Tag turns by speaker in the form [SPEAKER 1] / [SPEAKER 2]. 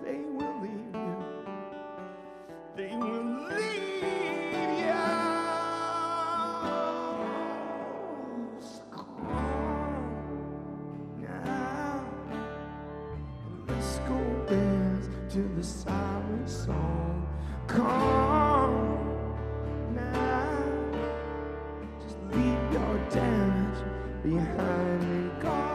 [SPEAKER 1] they will leave you. They will leave you. So calm now. Let's go dance to the siren song. Calm now. Just leave your damage behind and go.